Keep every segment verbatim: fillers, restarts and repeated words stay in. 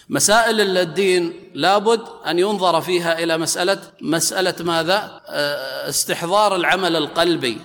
مسائل الدين لابد أن ينظر فيها إلى مسألة مسألة ماذا؟ استحضار العمل القلبي.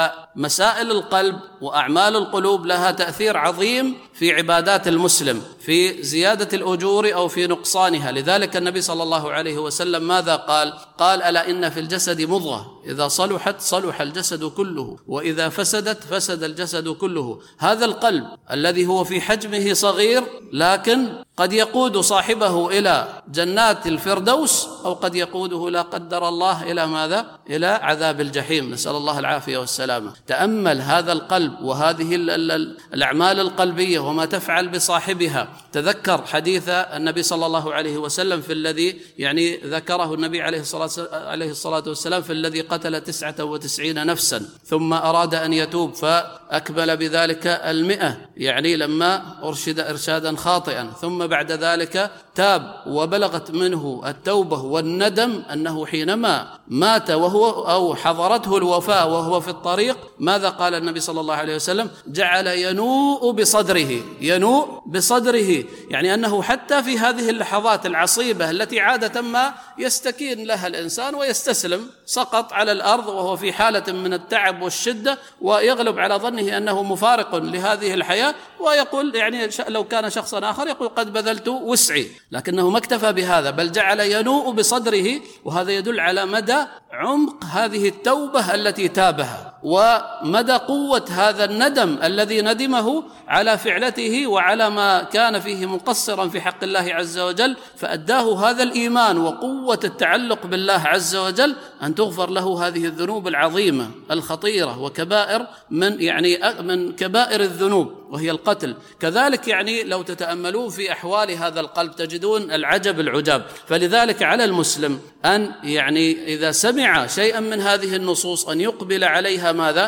فمسائل القلب وأعمال القلوب لها تأثير عظيم في عبادات المسلم، في زيادة الأجور أو في نقصانها. لذلك النبي صلى الله عليه وسلم ماذا قال؟ قال: ألا إن في الجسد مضغة إذا صلحت صلح الجسد كله وإذا فسدت فسد الجسد كله. هذا القلب الذي هو في حجمه صغير لكن قد يقود صاحبه إلى جنات الفردوس، أو قد يقوده لا قدر الله إلى ماذا؟ إلى عذاب الجحيم، نسأل الله العافية والسلامة. تأمل هذا القلب وهذه الأعمال القلبية وما تفعل بصاحبها. تذكر حديث النبي صلى الله عليه وسلم في الذي يعني ذكره النبي عليه الصلاة عليه الصلاة والسلام في الذي قتل تسعة وتسعين نفسا ثم أراد أن يتوب فأكمل بذلك المئة، يعني لما أرشد إرشادا خاطئا، ثم بعد ذلك تاب وبلغت منه التوبة والندم أنه حينما مات وهو أو حضرته الوفاة وهو في الطريق ماذا قال النبي صلى الله عليه وسلم؟ جعل ينوء بصدره، ينوء بصدره، يعني أنه حتى في هذه اللحظات العصيبة التي عادة ما يستكين لها الإنسان ويستسلم، سقط على الأرض وهو في حالة من التعب والشدة ويغلب على ظنه أنه مفارق لهذه الحياة، ويقول يعني لو كان شخصا آخر يقول قد بذلت وسعي، لكنه ما اكتفى بهذا بل جعل ينوء بصدره. وهذا يدل على مدى عمق هذه التوبة التي تابها ومدى قوة هذا الندم الذي ندمه على فعلته وعلى ما كان فيه مقصرا في حق الله عز وجل، فأداه هذا الإيمان وقوة التعلق بالله عز وجل أن تغفر له هذه الذنوب العظيمة الخطيرة وكبائر من يعني من كبائر الذنوب وهي القتل. كذلك يعني لو تتأملون في أحوال هذا القلب تجدون العجب العجاب. فلذلك على المسلم أن يعني إذا سمع شيئا من هذه النصوص أن يقبل عليها ماذا؟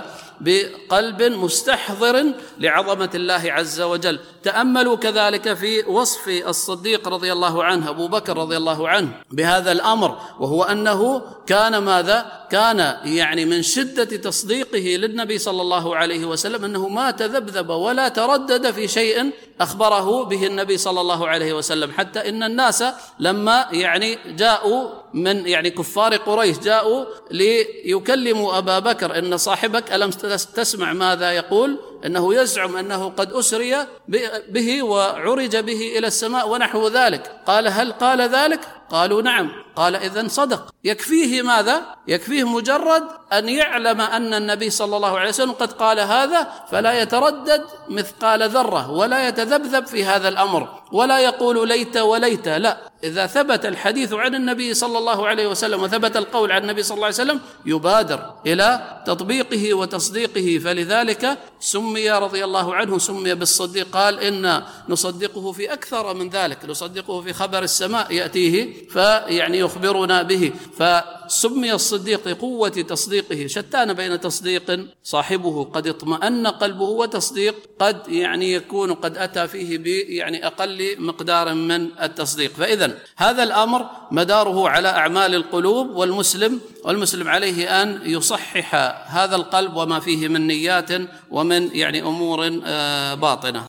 بقلب مستحضر لعظمة الله عز وجل. تأملوا كذلك في وصف الصديق رضي الله عنه أبو بكر رضي الله عنه بهذا الأمر، وهو أنه كان ماذا؟ كان يعني من شدة تصديقه للنبي صلى الله عليه وسلم أنه ما تذبذب ولا تردد في شيء أخبره به النبي صلى الله عليه وسلم، حتى إن الناس لما يعني جاءوا من يعني كفار قريش جاءوا ليكلموا أبا بكر إن صاحبك ألم تسمع ماذا يقول؟ أنه يزعم أنه قد أسري به وعرج به إلى السماء ونحو ذلك. قال: هل قال ذلك؟ قالوا: نعم. قال: إذن صدق. يكفيه ماذا؟ يكفيه مجرد أن يعلم أن النبي صلى الله عليه وسلم قد قال هذا، فلا يتردد مثقال ذرة ولا يتذبذب في هذا الأمر ولا يقول ليت وليت، لا، إذا ثبت الحديث عن النبي صلى الله عليه وسلم وثبت القول عن النبي صلى الله عليه وسلم يبادر إلى تطبيقه وتصديقه. فلذلك سمي رضي الله عنه سمي بالصديق. قال: إن نصدقه في أكثر من ذلك، نصدقه في خبر السماء يأتيه فيعني يخبرنا به. فسمي الصديق لقوة تصديقه. شتان بين تصديق صاحبه قد اطمأن قلبه وتصديق قد يعني يكون قد أتى فيه ب يعني أقل مقدار من التصديق. فإذا هذا الأمر مداره على أعمال القلوب، والمسلم والمسلم عليه أن يصحح هذا القلب وما فيه من نيات ومن يعني أمور باطنة.